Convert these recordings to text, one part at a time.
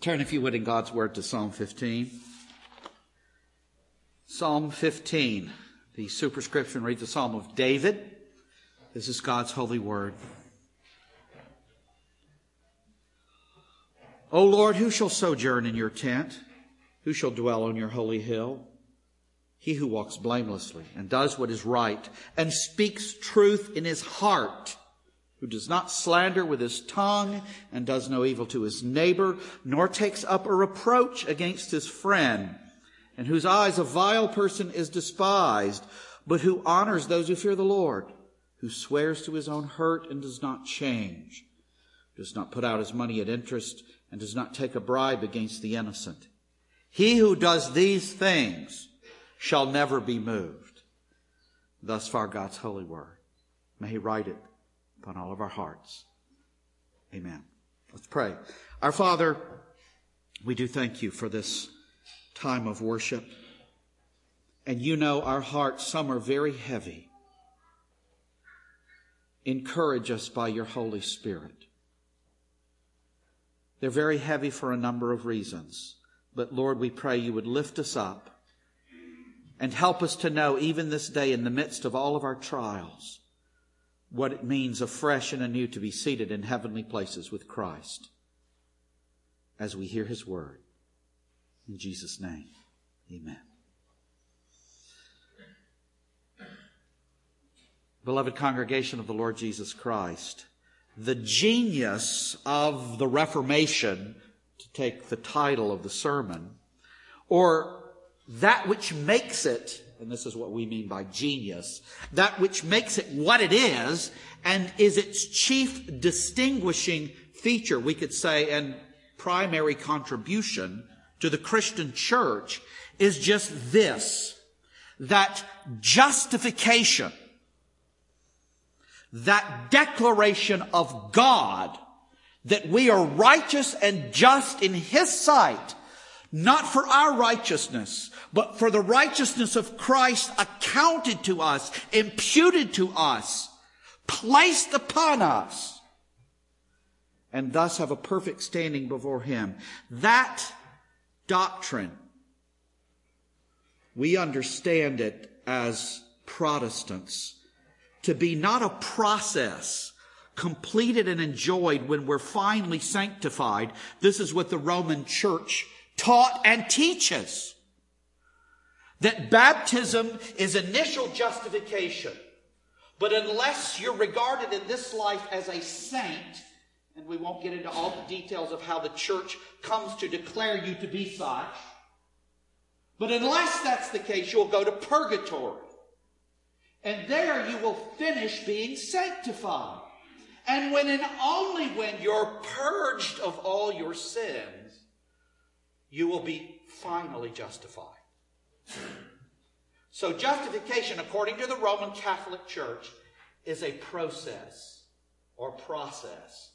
Turn, if you would, in God's Word to Psalm 15. Psalm 15. The superscription reads the Psalm of David. This is God's holy word. O Lord, who shall sojourn in your tent? Who shall dwell on your holy hill? He who walks blamelessly and does what is right and speaks truth in his heart, who does not slander with his tongue and does no evil to his neighbor, nor takes up a reproach against his friend, and whose eyes a vile person is despised, but who honors those who fear the Lord, who swears to his own hurt and does not change, does not put out his money at interest, and does not take a bribe against the innocent. He who does these things shall never be moved. Thus far God's holy word. May he write it upon all of our hearts. Amen. Let's pray. Our Father, we do thank you for this time of worship. And you know our hearts, some are very heavy. Encourage us by your Holy Spirit. They're very heavy for a number of reasons. But Lord, we pray you would lift us up and help us to know, even this day, in the midst of all of our trials, what it means afresh and anew to be seated in heavenly places with Christ as we hear his word. In Jesus' name, amen. Beloved congregation of the Lord Jesus Christ, the genius of the Reformation, to take the title of the sermon, or that which makes it, and this is what we mean by genius, that which makes it what it is and is its chief distinguishing feature, we could say, and primary contribution to the Christian church, is just this, that justification, that declaration of God that we are righteous and just in his sight, not for our righteousness, but for the righteousness of Christ accounted to us, imputed to us, placed upon us, and thus have a perfect standing before him. That doctrine, we understand it as Protestants to be not a process completed and enjoyed when we're finally sanctified. This is what the Roman Church taught and teaches. That baptism is initial justification. But unless you're regarded in this life as a saint, and we won't get into all the details of how the church comes to declare you to be such, but unless that's the case, you'll go to purgatory. And there you will finish being sanctified. And when and only when you're purged of all your sins, you will be finally justified. So justification, according to the Roman Catholic Church, is a process or process.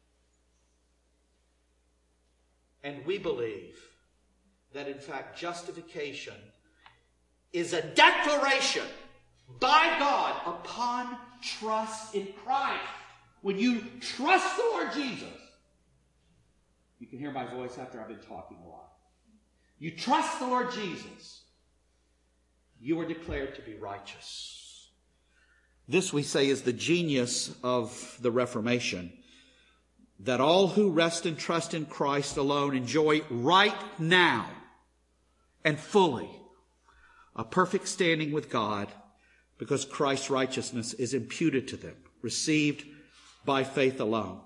And we believe that, in fact, justification is a declaration by God upon trust in Christ. When you trust the Lord Jesus, you can hear my voice after I've been talking a lot. You trust the Lord Jesus, you are declared to be righteous. This, we say, is the genius of the Reformation, that all who rest and trust in Christ alone enjoy right now and fully a perfect standing with God, because Christ's righteousness is imputed to them, received by faith alone.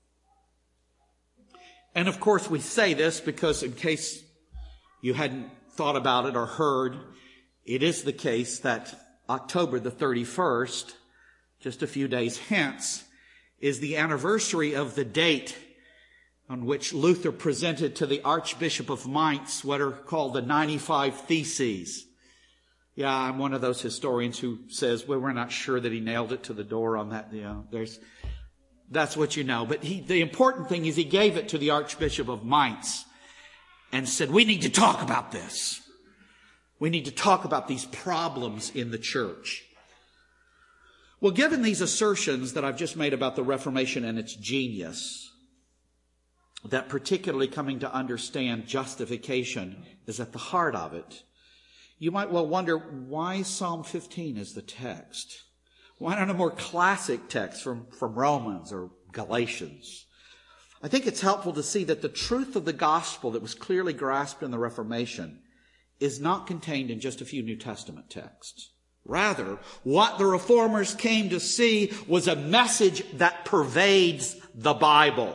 And of course we say this because, in case you hadn't thought about it or heard, it is the case that October the 31st, just a few days hence, is the anniversary of the date on which Luther presented to the Archbishop of Mainz what are called the 95 Theses. Yeah, I'm one of those historians who says, well, we're not sure that he nailed it to the door on that. That's what you know. But the important thing is he gave it to the Archbishop of Mainz and said, we need to talk about this. We need to talk about these problems in the church. Well, given these assertions that I've just made about the Reformation and its genius, that particularly coming to understand justification is at the heart of it. You might well wonder, why Psalm 15 is the text? Why not a more classic text from Romans or Galatians? I think it's helpful to see that the truth of the gospel that was clearly grasped in the Reformation is not contained in just a few New Testament texts. Rather, what the Reformers came to see was a message that pervades the Bible.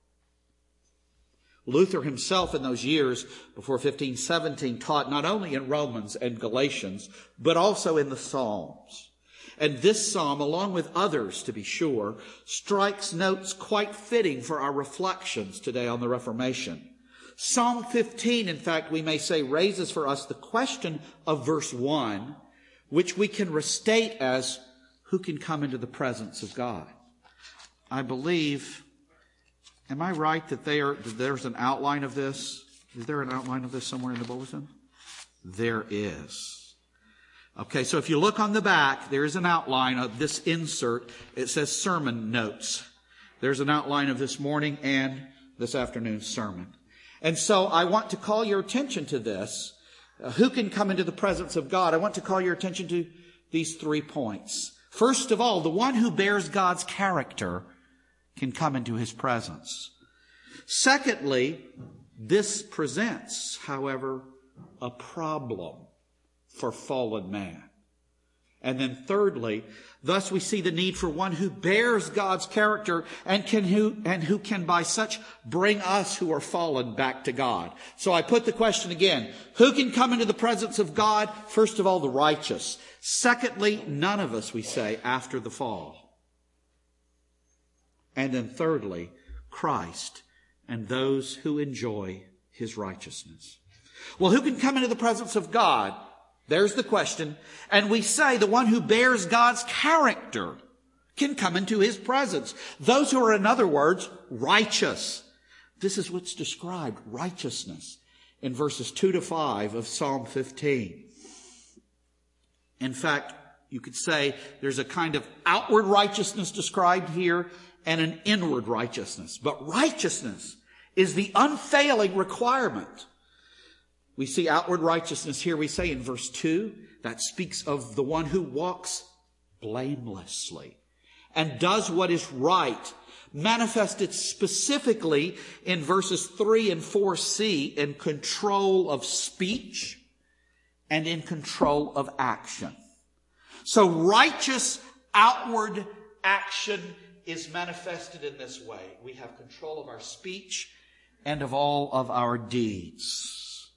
Luther himself in those years before 1517 taught not only in Romans and Galatians, but also in the Psalms. And this psalm, along with others to be sure, strikes notes quite fitting for our reflections today on the Reformation. Psalm 15, in fact, we may say, raises for us the question of verse 1, which we can restate as, who can come into the presence of God? I believe, am I right that there's an outline of this? Is there an outline of this somewhere in the bulletin? There is. Okay, so if you look on the back, there is an outline of this insert. It says sermon notes. There's an outline of this morning and this afternoon's sermon. And so I want to call your attention to this. Who can come into the presence of God? I want to call your attention to these 3 points. First of all, the one who bears God's character can come into his presence. Secondly, this presents, however, a problem for fallen man. And then thirdly, thus we see the need for one who bears God's character and who can by such bring us who are fallen back to God. So I put the question again, who can come into the presence of God? First of all, the righteous. Secondly, none of us, we say, after the fall. And then thirdly, Christ and those who enjoy his righteousness. Well, who can come into the presence of God? There's the question. And we say the one who bears God's character can come into his presence. Those who are, in other words, righteous. This is what's described, righteousness, in verses 2 to 5 of Psalm 15. In fact, you could say there's a kind of outward righteousness described here and an inward righteousness. But righteousness is the unfailing requirement. We see outward righteousness here, we say in verse 2, that speaks of the one who walks blamelessly and does what is right, manifested specifically in verses 3 and 4c in control of speech and in control of action. So righteous outward action is manifested in this way. We have control of our speech and of all of our deeds.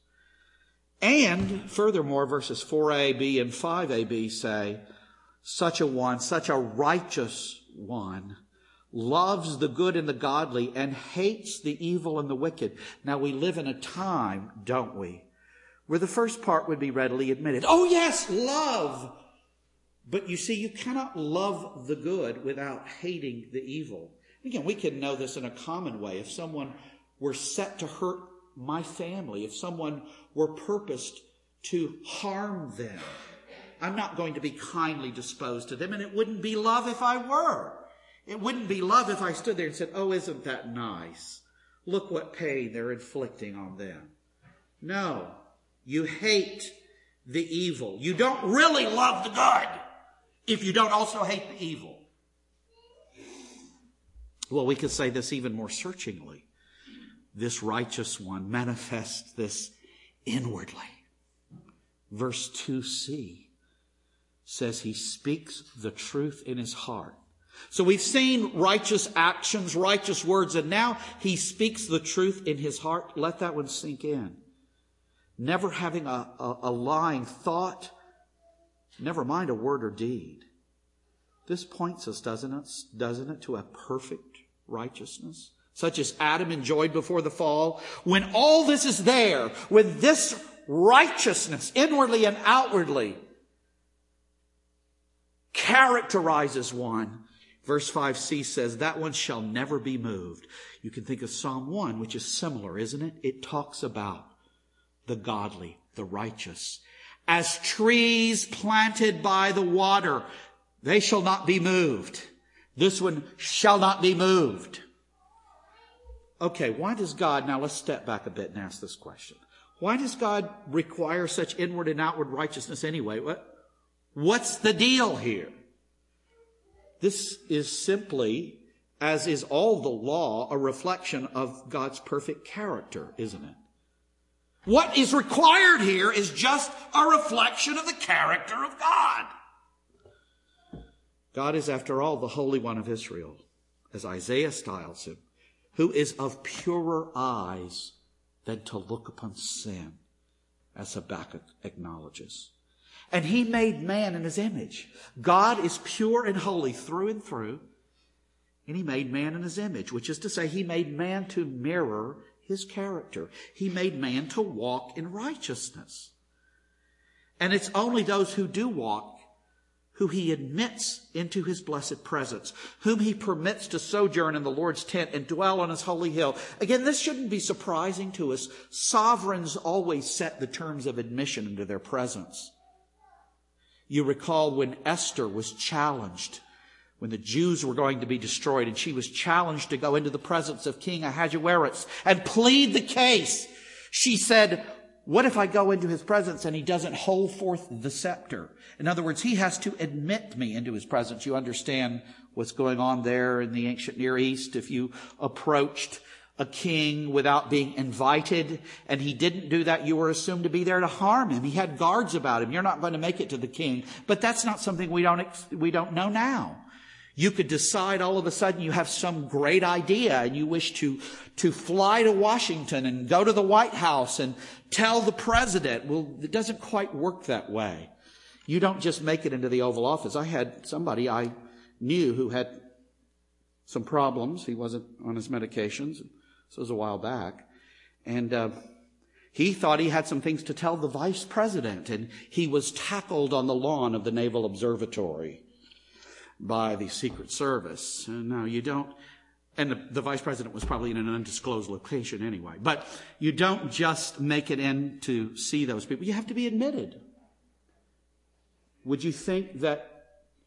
And furthermore, verses 4a, and 5ab say, such a righteous one, loves the good and the godly and hates the evil and the wicked. Now we live in a time, don't we, where the first part would be readily admitted. Oh yes, love. But you see, you cannot love the good without hating the evil. Again, we can know this in a common way. If someone were set to hurt my family, if someone were purposed to harm them, I'm not going to be kindly disposed to them, and it wouldn't be love if I were. It wouldn't be love if I stood there and said, oh, isn't that nice? Look what pain they're inflicting on them. No, you hate the evil. You don't really love the good if you don't also hate the evil. Well, we could say this even more searchingly. This righteous one manifests this inwardly. Verse 2c says he speaks the truth in his heart. So we've seen righteous actions, righteous words, and now he speaks the truth in his heart. Let that one sink in. Never having a lying thought, never mind a word or deed. This points us, doesn't it, to a perfect righteousness, such as Adam enjoyed before the fall. When all this is there, when this righteousness, inwardly and outwardly, characterizes one, verse 5c says, that one shall never be moved. You can think of Psalm 1, which is similar, isn't it? It talks about the godly, the righteous. As trees planted by the water, they shall not be moved. This one shall not be moved. okay, why does God, now let's step back a bit and ask this question. Why does God require such inward and outward righteousness anyway? What's the deal here? This is simply, as is all the law, a reflection of God's perfect character, isn't it? What is required here is just a reflection of the character of God. God is, after all, the Holy One of Israel, as Isaiah styles him, who is of purer eyes than to look upon sin, as Habakkuk acknowledges. And he made man in his image. God is pure and holy through and through, and he made man in his image, which is to say he made man to mirror his character. He made man to walk in righteousness. And it's only those who do walk who he admits into his blessed presence, whom he permits to sojourn in the Lord's tent and dwell on his holy hill. Again, this shouldn't be surprising to us. Sovereigns always set the terms of admission into their presence. You recall when Esther was challenged, when the Jews were going to be destroyed, and she was challenged to go into the presence of King Ahasuerus and plead the case. She said, what if I go into his presence and he doesn't hold forth the scepter? In other words, he has to admit me into his presence. You understand what's going on there in the ancient Near East. If you approached a king without being invited and he didn't do that, you were assumed to be there to harm him. He had guards about him. You're not going to make it to the king. But that's not something we don't know now. You could decide all of a sudden you have some great idea and you wish to fly to Washington and go to the White House and tell the president. Well, it doesn't quite work that way. You don't just make it into the Oval Office. I had somebody I knew who had some problems. He wasn't on his medications. This was a while back. And he thought he had some things to tell the vice president. And he was tackled on the lawn of the Naval Observatory by the Secret Service. And now you don't, and the vice president was probably in an undisclosed location anyway. But you don't just make it in to see those people. You have to be admitted. Would you think that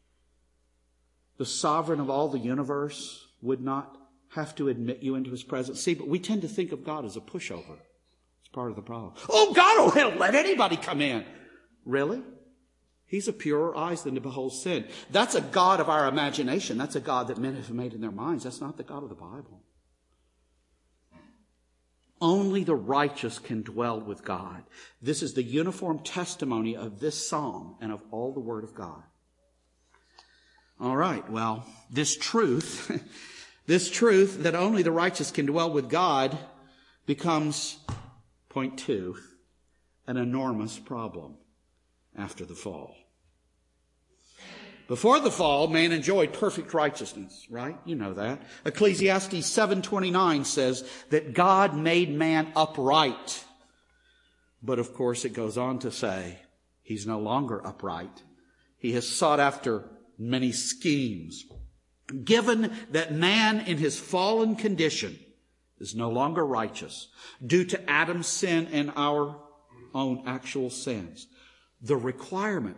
the sovereign of all the universe would not have to admit you into his presence? See, but we tend to think of God as a pushover. It's part of the problem. Oh, God will let anybody come in. Really? He's of purer eyes than to behold sin. That's a God of our imagination. That's a God that men have made in their minds. That's not the God of the Bible. Only the righteous can dwell with God. This is the uniform testimony of this psalm and of all the Word of God. All right, well, this truth that only the righteous can dwell with God becomes, point 2, an enormous problem after the fall. Before the fall, man enjoyed perfect righteousness, right? You know that. Ecclesiastes 7:29 says that God made man upright. But of course it goes on to say he's no longer upright. He has sought after many schemes. Given that man in his fallen condition is no longer righteous due to Adam's sin and our own actual sins, the requirement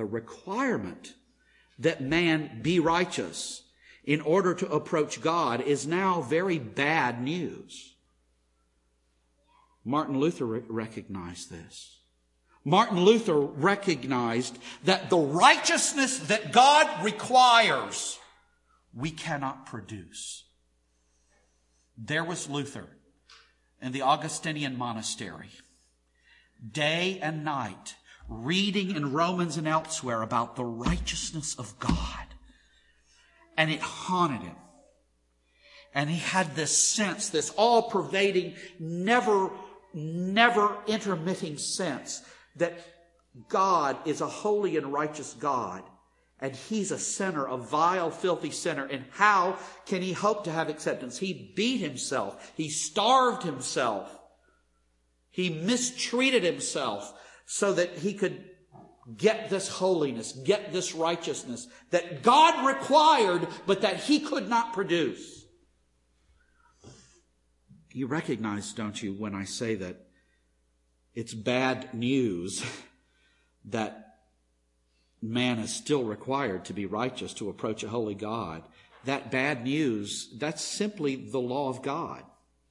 that man be righteous in order to approach God is now very bad news. Martin Luther recognized this. Martin Luther recognized that the righteousness that God requires, we cannot produce. There was Luther in the Augustinian monastery, day and night, reading in Romans and elsewhere about the righteousness of God. And it haunted him. And he had this sense, this all-pervading, never intermitting sense that God is a holy and righteous God. And he's a sinner, a vile, filthy sinner. And how can he hope to have acceptance? He beat himself. He starved himself. He mistreated himself so that he could get this holiness, get this righteousness that God required, but that he could not produce. You recognize, don't you, when I say that it's bad news that man is still required to be righteous to approach a holy God. That bad news, that's simply the law of God.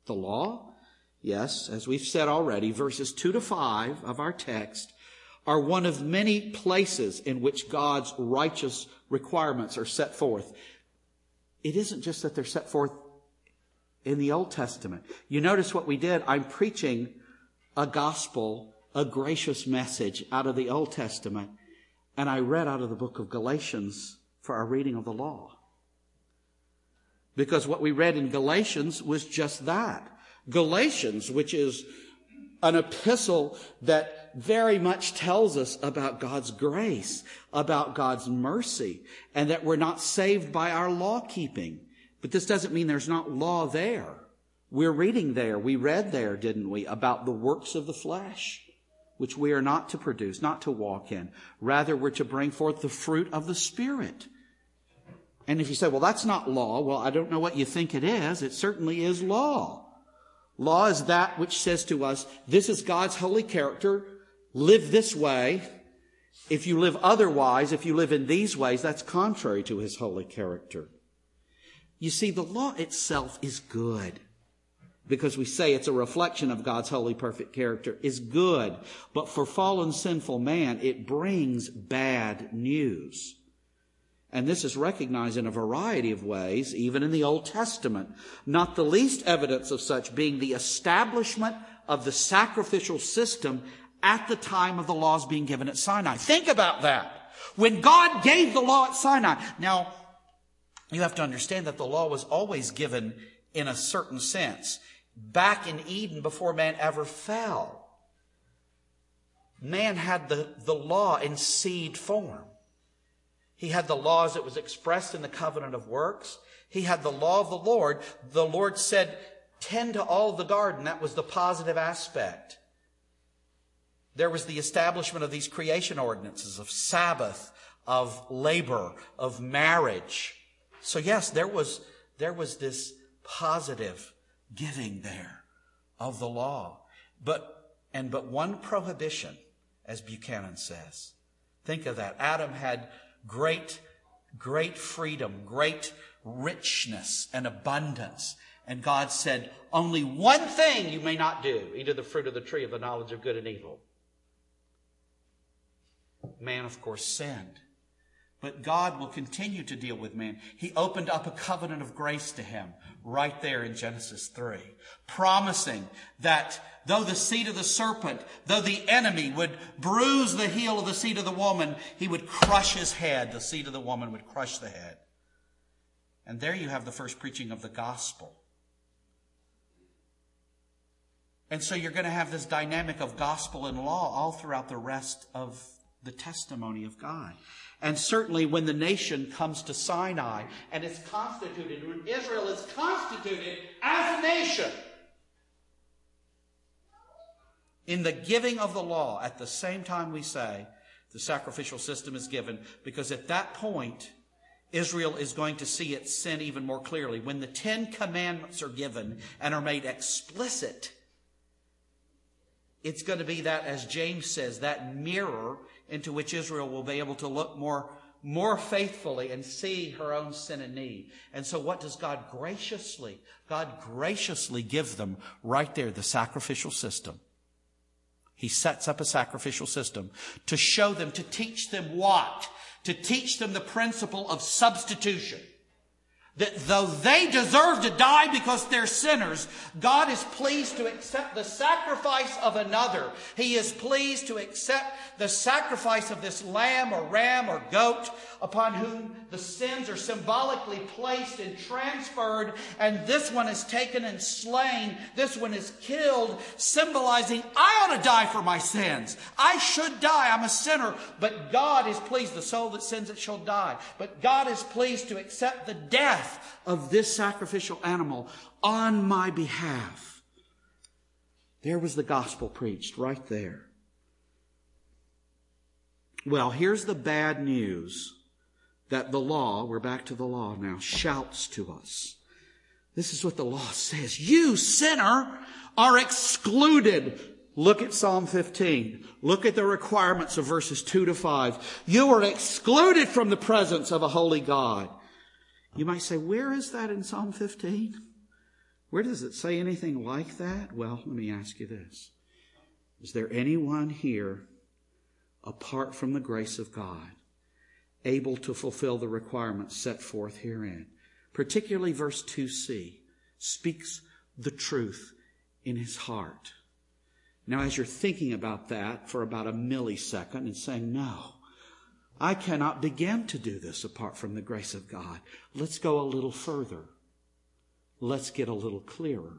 The law? Yes, as we've said already, verses 2 to 5 of our text are one of many places in which God's righteous requirements are set forth. It isn't just that they're set forth in the Old Testament. You notice what we did. I'm preaching a gospel, a gracious message out of the Old Testament, and I read out of the book of Galatians for our reading of the law. Because what we read in Galatians was just that. Galatians, which is an epistle that very much tells us about God's grace, about God's mercy, and that we're not saved by our law keeping. But this doesn't mean there's not law there. We're reading there, we read there, didn't we, about the works of the flesh, which we are not to produce, not to walk in. Rather, we're to bring forth the fruit of the Spirit. And if you say, well, that's not law, well, I don't know what you think it is. It certainly is law. Law is that which says to us, this is God's holy character. Live this way. If you live otherwise, if you live in these ways, that's contrary to his holy character. You see, the law itself is good. Because we say it's a reflection of God's holy, perfect character, is good. But for fallen, sinful man, it brings bad news. And this is recognized in a variety of ways, even in the Old Testament. Not the least evidence of such being the establishment of the sacrificial system at the time of the laws being given at Sinai. Think about that. When God gave the law at Sinai. Now, you have to understand that the law was always given in a certain sense. Back in Eden, before man ever fell, man had the law in seed form. He had the law as it was expressed in the covenant of works. He had the law of the Lord. The Lord said, tend to all the garden. That was the positive aspect. There was the establishment of these creation ordinances of Sabbath, of labor, of marriage. So yes, there was this positive giving there of the law. But one prohibition, as Buchanan says. Think of that. Adam had great freedom, great richness and abundance. And God said, only one thing you may not do. Eat of the fruit of the tree of the knowledge of good and evil. Man, of course, sinned. But God will continue to deal with man. He opened up a covenant of grace to him right there in Genesis 3, promising that though the seed of the serpent, though the enemy would bruise the heel of the seed of the woman, he would crush his head. The seed of the woman would crush the head. And there you have the first preaching of the gospel. And so you're going to have this dynamic of gospel and law all throughout the rest of the testimony of God. And certainly when the nation comes to Sinai and it's constituted, when Israel is constituted as a nation, in the giving of the law, at the same time we say the sacrificial system is given, because at that point, Israel is going to see its sin even more clearly. When the 10 Commandments are given and are made explicit, it's going to be that, as James says, that mirror into which Israel will be able to look more faithfully and see her own sin and need. And so what does God graciously? God graciously give them right there, the sacrificial system. He sets up a sacrificial system to show them, to teach them what? To teach them the principle of substitution. That though they deserve to die because they're sinners, God is pleased to accept the sacrifice of another. He is pleased to accept the sacrifice of this lamb or ram or goat upon whom the sins are symbolically placed and transferred. And this one is taken and slain. This one is killed, symbolizing, I ought to die for my sins. I should die. I'm a sinner. But God is pleased. The soul that sins, it shall die. But God is pleased to accept the death of this sacrificial animal on my behalf. There was the gospel preached right there. Well, here's the bad news that the law, we're back to the law now, shouts to us. This is what the law says. You, sinner, are excluded. Look at Psalm 15. Look at the requirements of verses 2 to 5. You are excluded from the presence of a holy God. You might say, where is that in Psalm 15? Where does it say anything like that? Well, let me ask you this. Is there anyone here, apart from the grace of God, able to fulfill the requirements set forth herein? Particularly verse 2c, speaks the truth in his heart. Now, as you're thinking about that for about a millisecond and saying, no, I cannot begin to do this apart from the grace of God. Let's go a little further. Let's get a little clearer.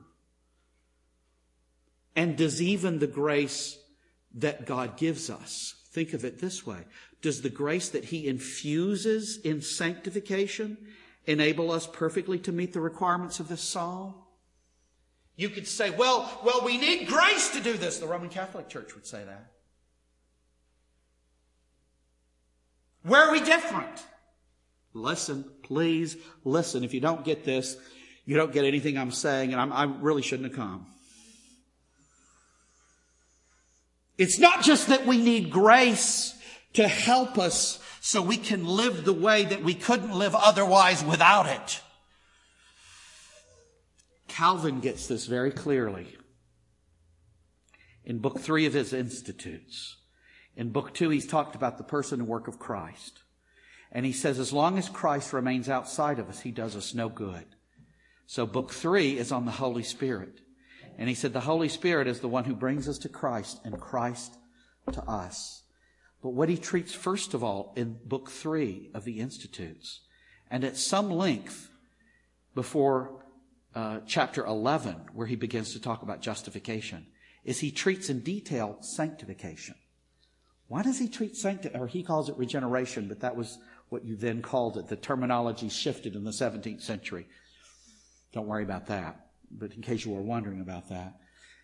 And does even the grace that God gives us, think of it this way, does the grace that He infuses in sanctification enable us perfectly to meet the requirements of this psalm? You could say, well, we need grace to do this. The Roman Catholic Church would say that. Where are we different? Listen, please listen. If you don't get this, you don't get anything I'm saying, and I really shouldn't have come. It's not just that we need grace to help us so we can live the way that we couldn't live otherwise without it. Calvin gets this very clearly in Book 3 of his Institutes. In Book 2, he's talked about the person and work of Christ. And he says, as long as Christ remains outside of us, He does us no good. So Book 3 is on the Holy Spirit. And he said the Holy Spirit is the one who brings us to Christ and Christ to us. But what he treats first of all in Book 3 of the Institutes, and at some length before chapter 11, where he begins to talk about justification, is he treats in detail sanctification. Why does he treat sanctification? Or he calls it regeneration, but that was what you then called it. The terminology shifted in the 17th century. Don't worry about that. But in case you were wondering about that,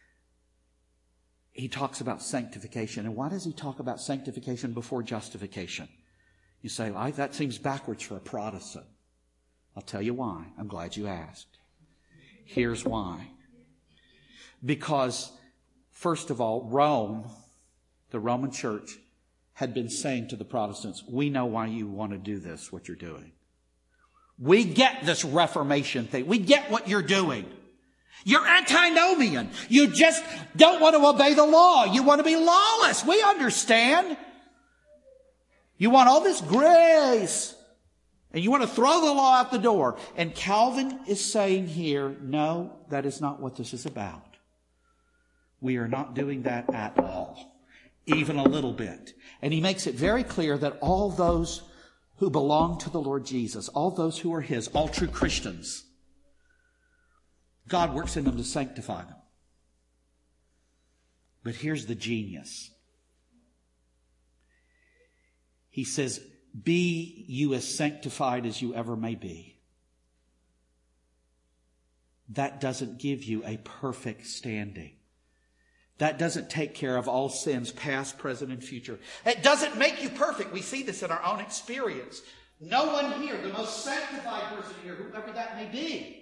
he talks about sanctification. And why does he talk about sanctification before justification? You say, well, that seems backwards for a Protestant. I'll tell you why. I'm glad you asked. Here's why. Because, first of all, Rome, the Roman Church, had been saying to the Protestants, we know why you want to do this, what you're doing. We get this Reformation thing. We get what you're doing. You're antinomian. You just don't want to obey the law. You want to be lawless. We understand. You want all this grace. And you want to throw the law out the door. And Calvin is saying here, no, that is not what this is about. We are not doing that at all. Even a little bit. And he makes it very clear that all those who belong to the Lord Jesus, all those who are His, all true Christians, God works in them to sanctify them. But here's the genius. He says, be you as sanctified as you ever may be. That doesn't give you a perfect standing. That doesn't take care of all sins, past, present, and future. It doesn't make you perfect. We see this in our own experience. No one here, the most sanctified person here, whoever that may be,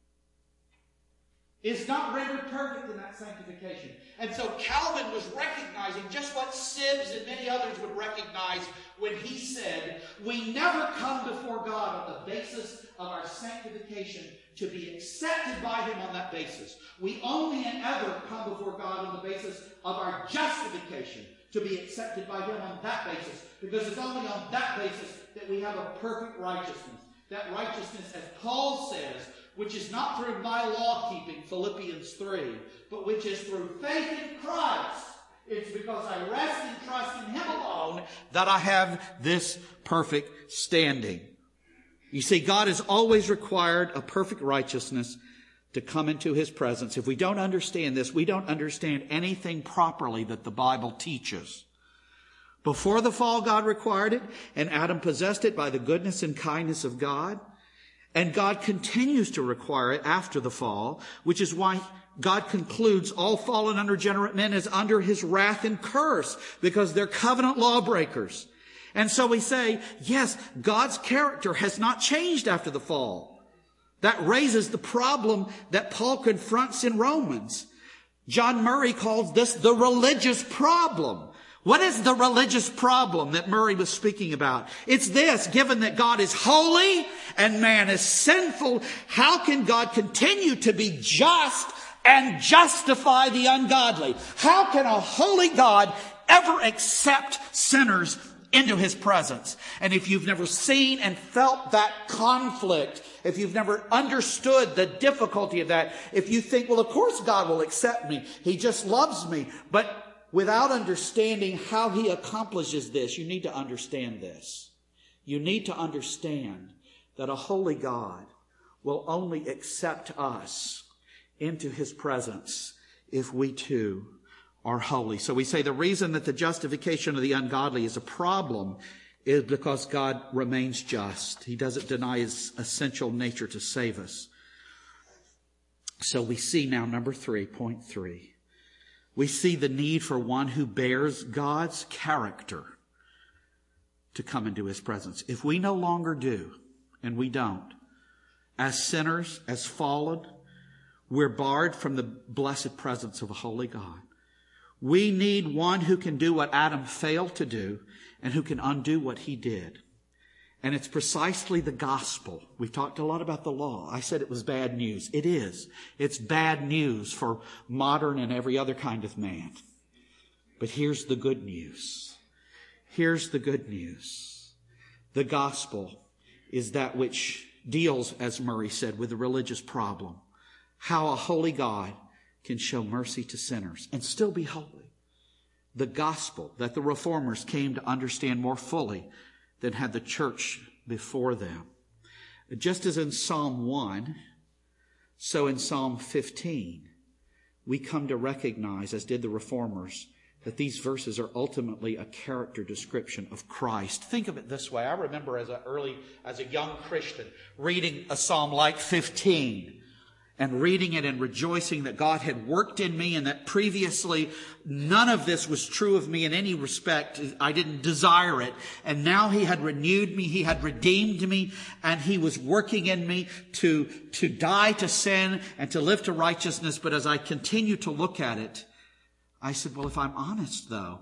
is not rendered perfect in that sanctification. And so Calvin was recognizing just what Sibbes and many others would recognize when he said, we never come before God on the basis of our sanctification to be accepted by Him on that basis. We only and ever come before God on the basis of our justification to be accepted by Him on that basis. Because it's only on that basis that we have a perfect righteousness. That righteousness, as Paul says, which is not through my law-keeping, Philippians 3, but which is through faith in Christ. It's because I rest and trust in Him alone that I have this perfect standing. You see, God has always required a perfect righteousness to come into His presence. If we don't understand this, we don't understand anything properly that the Bible teaches. Before the fall, God required it, and Adam possessed it by the goodness and kindness of God. And God continues to require it after the fall, which is why God concludes all fallen unregenerate men as under His wrath and curse, because they're covenant lawbreakers. And so we say, yes, God's character has not changed after the fall. That raises the problem that Paul confronts in Romans. John Murray calls this the religious problem. What is the religious problem that Murray was speaking about? It's this: given that God is holy and man is sinful, how can God continue to be just and justify the ungodly? How can a holy God ever accept sinners into His presence? And if you've never seen and felt that conflict, if you've never understood the difficulty of that, if you think, well, of course God will accept me, He just loves me, but without understanding how He accomplishes this, you need to understand this. You need to understand that a holy God will only accept us into His presence if we too are holy. So we say the reason that the justification of the ungodly is a problem is because God remains just. He doesn't deny His essential nature to save us. So we see now number 3, point 3. We see the need for one who bears God's character to come into His presence. If we no longer do, and we don't, as sinners, as fallen, we're barred from the blessed presence of a holy God. We need one who can do what Adam failed to do and who can undo what he did. And it's precisely the gospel. We've talked a lot about the law. I said it was bad news. It is. It's bad news for modern and every other kind of man. But here's the good news. Here's the good news. The gospel is that which deals, as Murray said, with the religious problem. How a holy God can show mercy to sinners and still be holy. The gospel that the reformers came to understand more fully than had the church before them. Just as in Psalm 1, so in Psalm 15, we come to recognize, as did the reformers, that these verses are ultimately a character description of Christ. Think of it this way. I remember as a young Christian reading a psalm like 15 and reading it and rejoicing that God had worked in me and that previously none of this was true of me in any respect. I didn't desire it. And now He had renewed me. He had redeemed me, and He was working in me to die to sin and to live to righteousness. But as I continue to look at it, I said, well, if I'm honest though,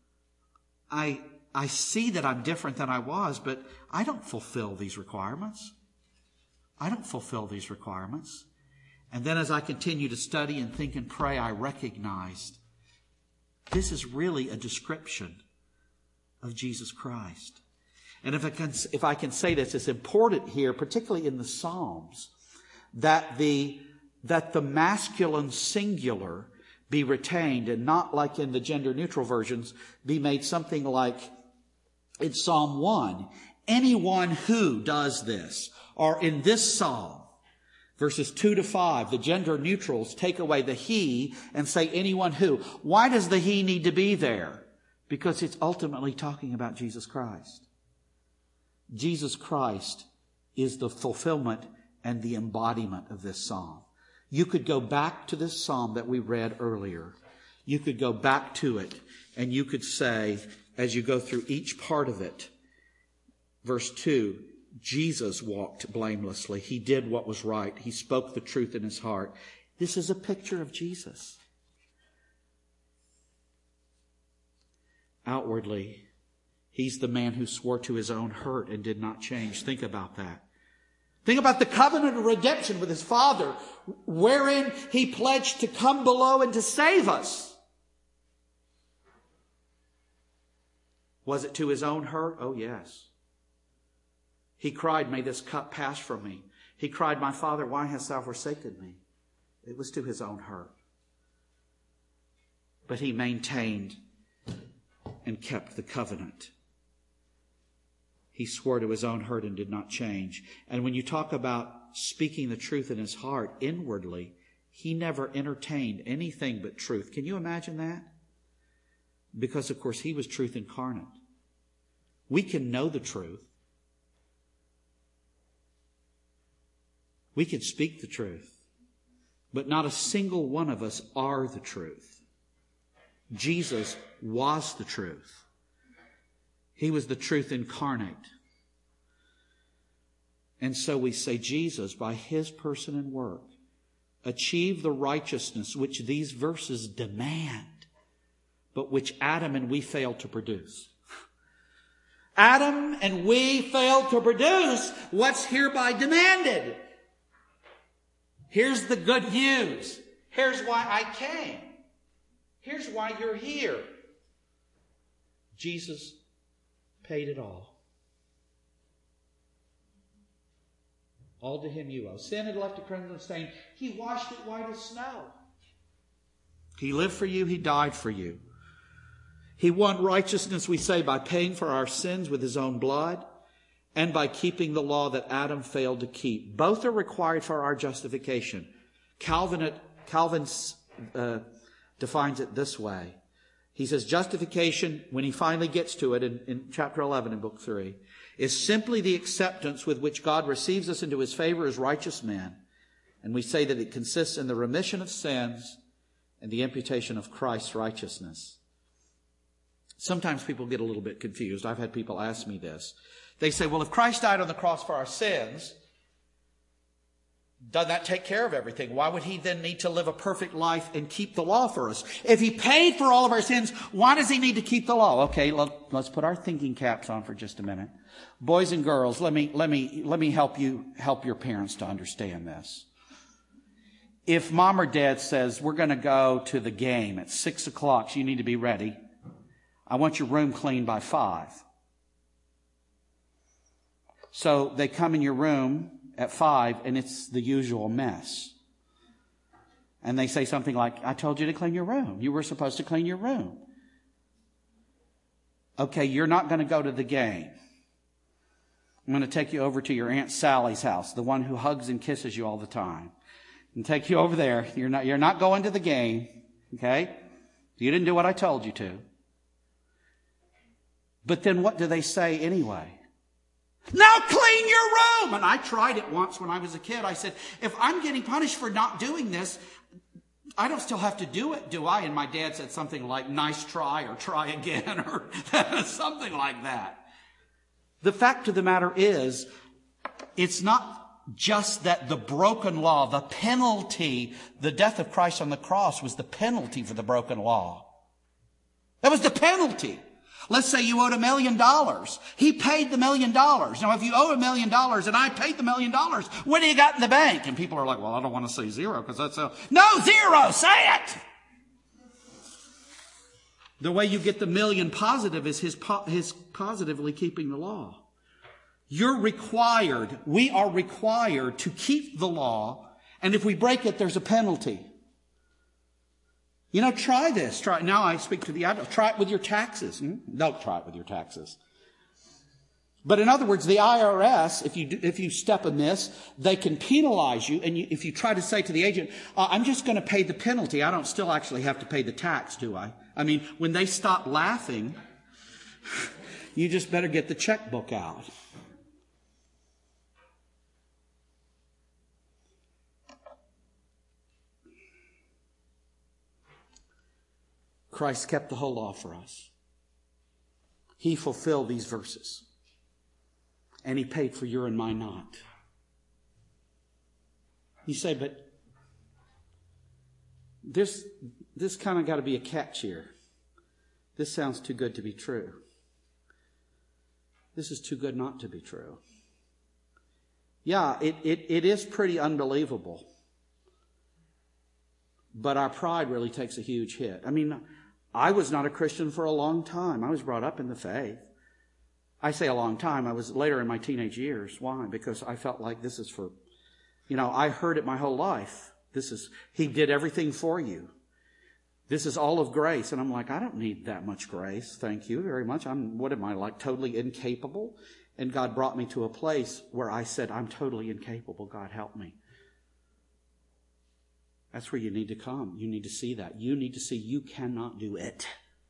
I see that I'm different than I was, but I don't fulfill these requirements. I don't fulfill these requirements. And then as I continue to study and think and pray, I recognized this is really a description of Jesus Christ. And if I can say this, it's important here, particularly in the Psalms, that the masculine singular be retained and not like in the gender neutral versions be made something like in Psalm 1. Anyone who does this, or in this psalm, verses 2 to 5, the gender neutrals take away the he and say anyone who. Why does the he need to be there? Because it's ultimately talking about Jesus Christ. Jesus Christ is the fulfillment and the embodiment of this psalm. You could go back to this psalm that we read earlier. You could go back to it and you could say, as you go through each part of it, verse 2, Jesus walked blamelessly. He did what was right. He spoke the truth in his heart. This is a picture of Jesus. Outwardly, he's the man who swore to his own hurt and did not change. Think about that. Think about the covenant of redemption with his Father, wherein he pledged to come below and to save us. Was it to his own hurt? Oh, yes. He cried, may this cup pass from me. He cried, my Father, why hast thou forsaken me? It was to his own hurt. But he maintained and kept the covenant. He swore to his own hurt and did not change. And when you talk about speaking the truth in his heart inwardly, he never entertained anything but truth. Can you imagine that? Because, of course, he was truth incarnate. We can know the truth. We can speak the truth. But not a single one of us are the truth. Jesus was the truth. He was the truth incarnate. And so we say Jesus, by his person and work, achieved the righteousness which these verses demand. but which Adam and we failed to produce. Adam and we failed to produce what's hereby demanded. Here's the good news. Here's why I came. Here's why you're here. Jesus paid it all. All to him you owe. Sin had left a crimson stain. He washed it white as snow. He lived for you. He died for you. He won righteousness, we say, by paying for our sins with his own blood and by keeping the law that Adam failed to keep. Both are required for our justification. Calvin defines it this way. He says justification, when he finally gets to it in chapter 11 in book 3, is simply the acceptance with which God receives us into his favor as righteous men. And we say that it consists in the remission of sins and the imputation of Christ's righteousness. Sometimes people get a little bit confused. I've had people ask me this. They say, well, if Christ died on the cross for our sins, doesn't that take care of everything? Why would he then need to live a perfect life and keep the law for us? If he paid for all of our sins, why does he need to keep the law? Okay, let's put our thinking caps on for just a minute. Boys and girls, let me help your parents to understand this. If mom or dad says, we're going to go to the game at 6 o'clock, so you need to be ready. I want your room cleaned by 5. So they come in your room at 5 and it's the usual mess. And they say something like, I told you to clean your room. You were supposed to clean your room. Okay, you're not going to go to the game. I'm going to take you over to your Aunt Sally's house, the one who hugs and kisses you all the time. And take you over there. You're not going to the game. Okay? You didn't do what I told you to. But then what do they say anyway? Now clean your room! And I tried it once when I was a kid. I said, if I'm getting punished for not doing this, I don't still have to do it, do I? And my dad said something like, nice try, or try again, or something like that. The fact of the matter is, it's not just that the broken law, the penalty, the death of Christ on the cross was the penalty for the broken law. That was the penalty. Let's say you owed $1 million. He paid the $1 million. Now, if you owe $1 million and I paid the $1 million, what do you got in the bank? And people are like, well, I don't want to say zero because that's a... No, zero! Say it! The way you get the million positive is his positively keeping the law. We are required to keep the law, and if we break it, there's a penalty. You know, try this. Now I speak to the adults. Try it with your taxes. Don't try it with your taxes. But in other words, the IRS, if you step amiss, they can penalize you. And if you try to say to the agent, I'm just going to pay the penalty, I don't still actually have to pay the tax, do I? I mean, when they stop laughing, you just better get the checkbook out. Christ kept the whole law for us. He fulfilled these verses. And he paid for your and my not. You say, but this kind of got to be a catch here. This sounds too good to be true. This is too good not to be true. Yeah, it is pretty unbelievable. But our pride really takes a huge hit. I mean, I was not a Christian for a long time. I was brought up in the faith. I say a long time. I was later in my teenage years. Why? Because I felt like this is for, I heard it my whole life. He did everything for you. This is all of grace. And I'm like, I don't need that much grace. Thank you very much. What am I, like totally incapable? And God brought me to a place where I said, I'm totally incapable. God, help me. That's where you need to come. You need to see that. You need to see you cannot do it.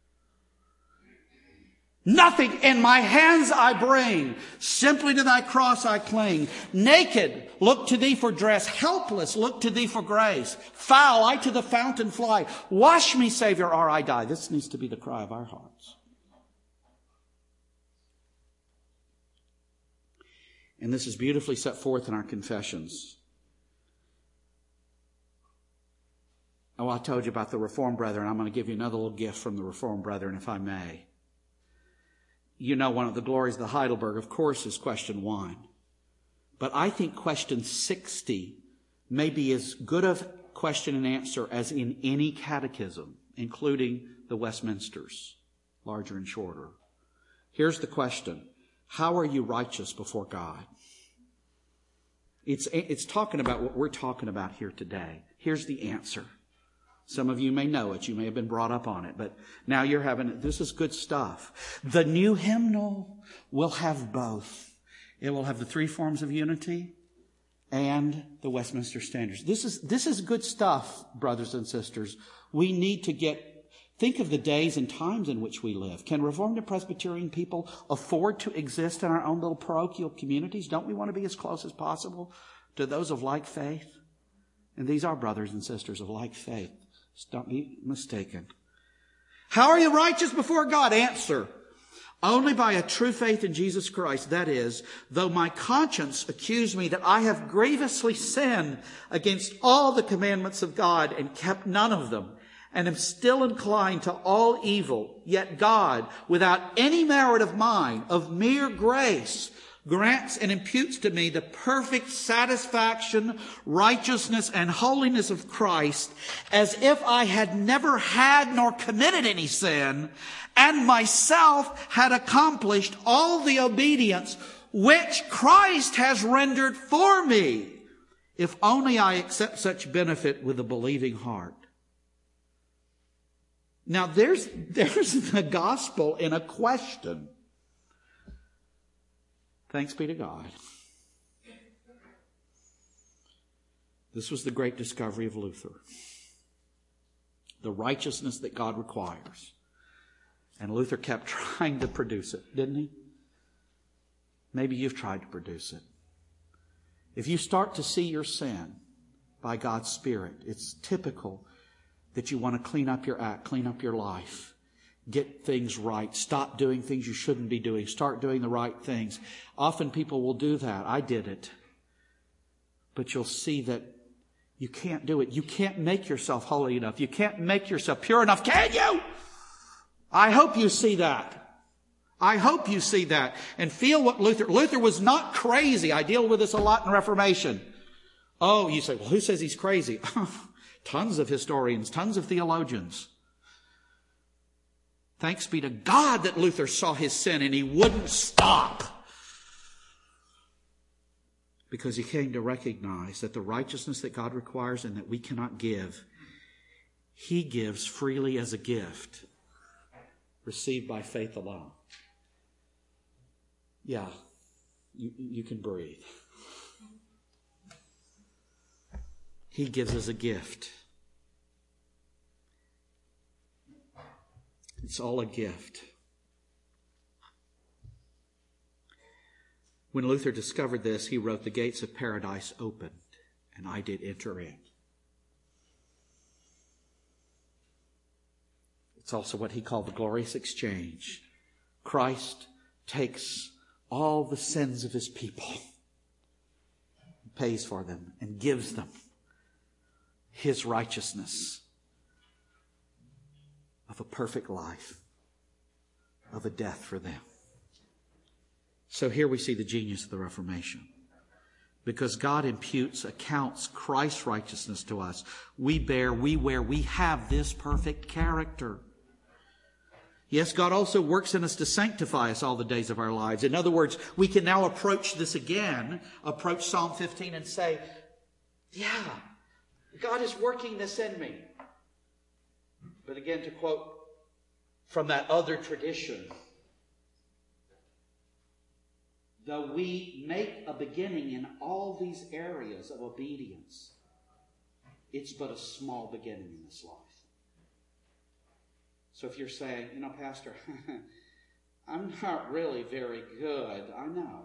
Nothing in my hands I bring. Simply to thy cross I cling. Naked, look to thee for dress. Helpless, look to thee for grace. Foul, I to the fountain fly. Wash me, Savior, or I die. This needs to be the cry of our hearts. And this is beautifully set forth in our confessions. Oh, I told you about the Reformed Brethren. I'm going to give you another little gift from the Reformed Brethren, if I may. You know, one of the glories of the Heidelberg, of course, is question 1. But I think question 60 may be as good a question and answer as in any catechism, including the Westminsters, larger and shorter. Here's the question. How are you righteous before God? It's talking about what we're talking about here today. Here's the answer. Some of you may know it. You may have been brought up on it. But now you're having it. This is good stuff. The new hymnal will have both. It will have the 3 forms of unity and the Westminster Standards. This is good stuff, brothers and sisters. We need to think of the days and times in which we live. Can Reformed and Presbyterian people afford to exist in our own little parochial communities? Don't we want to be as close as possible to those of like faith? And these are brothers and sisters of like faith. Don't be mistaken. How are you righteous before God? Answer. Only by a true faith in Jesus Christ. That is, though my conscience accuse me that I have grievously sinned against all the commandments of God and kept none of them, and am still inclined to all evil, yet God, without any merit of mine, of mere grace, grants and imputes to me the perfect satisfaction, righteousness, and holiness of Christ, as if I had never had nor committed any sin, and myself had accomplished all the obedience which Christ has rendered for me, if only I accept such benefit with a believing heart. Now there's the gospel in a question. Thanks be to God. This was the great discovery of Luther. The righteousness that God requires. And Luther kept trying to produce it, didn't he? Maybe you've tried to produce it. If you start to see your sin by God's Spirit, it's typical that you want to clean up your act, clean up your life, get things right, stop doing things you shouldn't be doing, start doing the right things. Often people will do that. I did it. But you'll see that you can't do it. You can't make yourself holy enough. You can't make yourself pure enough. Can you? I hope you see that. I hope you see that and feel what Luther was not crazy. I deal with this a lot in Reformation. Oh, you say, well, who says he's crazy? Tons of historians, tons of theologians. Thanks be to God that Luther saw his sin and he wouldn't stop. Because he came to recognize that the righteousness that God requires and that we cannot give, he gives freely as a gift, received by faith alone. Yeah, you can breathe. He gives as a gift. It's all a gift. When Luther discovered this, he wrote, "The gates of paradise opened, and I did enter in." It's also what he called the glorious exchange. Christ takes all the sins of his people, pays for them, and gives them his righteousness of a perfect life, of a death for them. So here we see the genius of the Reformation. Because God accounts Christ's righteousness to us. We have this perfect character. Yes, God also works in us to sanctify us all the days of our lives. In other words, we can now approach this again, approach Psalm 15 and say, yeah, God is working this in me. But again, to quote from that other tradition, though we make a beginning in all these areas of obedience, it's but a small beginning in this life. So if you're saying, Pastor, I'm not really very good. I know.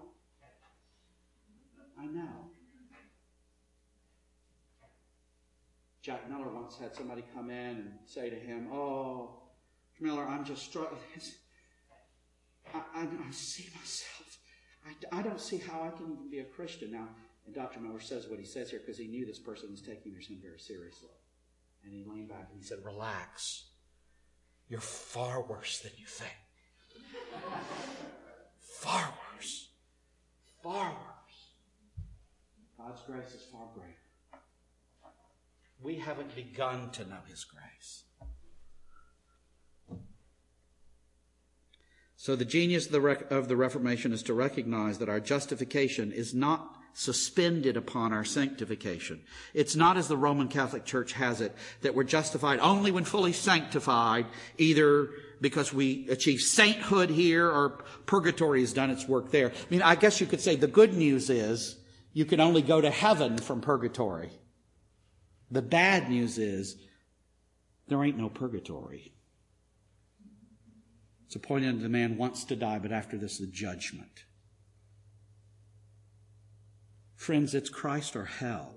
Jack Miller once had somebody come in and say to him, "Oh, Miller, I'm just struggling. I see myself. I don't see how I can even be a Christian." Now, and Dr. Miller says what he says here because he knew this person was taking their sin very seriously. And he leaned back and he said, relax. You're far worse than you think. Far worse. Far worse. God's grace is far greater. We haven't begun to know His grace. So the genius of the Reformation is to recognize that our justification is not suspended upon our sanctification. It's not as the Roman Catholic Church has it, that we're justified only when fully sanctified, either because we achieve sainthood here or purgatory has done its work there. I mean, I guess you could say the good news is you can only go to heaven from purgatory. The bad news is there ain't no purgatory. It's appointed the man wants to die, but after this, the judgment. Friends, it's Christ or hell.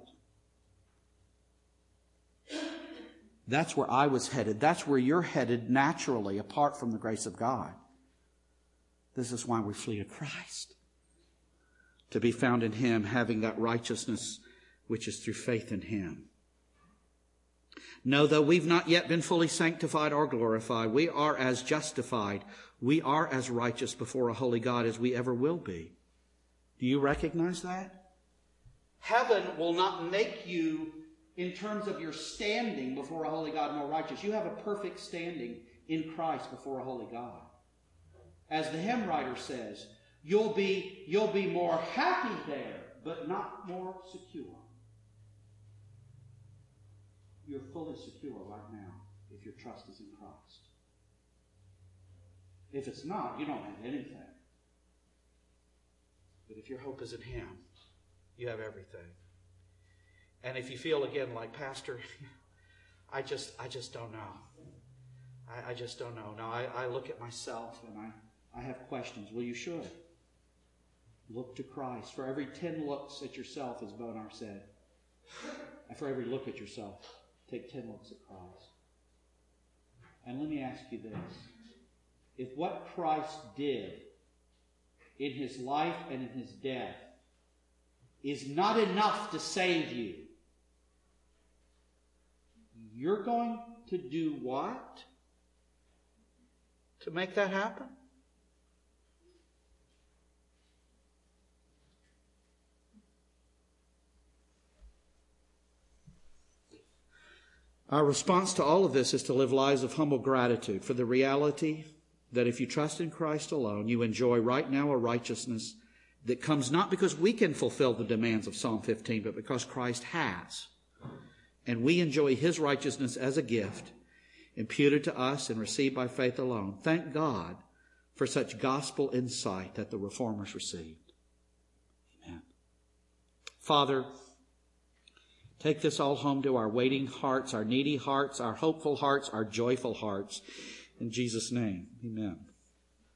That's where I was headed. That's where you're headed naturally, apart from the grace of God. This is why we flee to Christ. To be found in Him, having that righteousness which is through faith in Him. No, though we've not yet been fully sanctified or glorified, we are as justified, we are as righteous before a holy God as we ever will be. Do you recognize that? Heaven will not make you, in terms of your standing before a holy God, more righteous. You have a perfect standing in Christ before a holy God. As the hymn writer says, you'll be more happy there, but not more secure. You're fully secure right now if your trust is in Christ. If it's not, you don't have anything. But if your hope is in Him, you have everything. And if you feel again like, Pastor, I just don't know. I just don't know. Now I look at myself and I have questions. Well, you should. Look to Christ. For every 10 looks at yourself, as Bonar said, and for every look at yourself, take 10 looks at Christ. And let me ask you this. If what Christ did in His life and in His death is not enough to save you, you're going to do what to make that happen? Our response to all of this is to live lives of humble gratitude for the reality that if you trust in Christ alone, you enjoy right now a righteousness that comes not because we can fulfill the demands of Psalm 15, but because Christ has. And we enjoy His righteousness as a gift, imputed to us and received by faith alone. Thank God for such gospel insight that the Reformers received. Amen. Father, take this all home to our waiting hearts, our needy hearts, our hopeful hearts, our joyful hearts. In Jesus' name, amen.